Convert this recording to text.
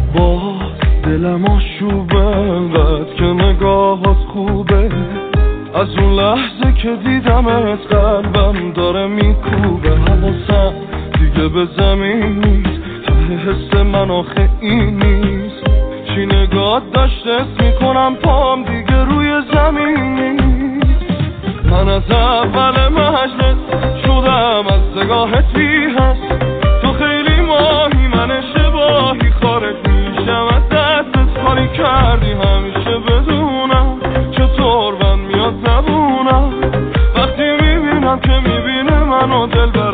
با دلم آشوبه انقدر که نگاهات خوبه، از اون لحظه که دیدمت قلبم داره میکوبه. حواسم دیگه به زمین نیست، ته حس من آخه این نیست. چی نگات داشته اسم میکنم پام دیگه روی زمین نیست. من از اول مجلس شدم از نگاهت بی هست. تو خیلی ماهی من اشتباهی خارج میشم از دستت. کاری کردی همیشه بدونم چطور من میاد نبونم. وقتی میبینم که میبینه منو دل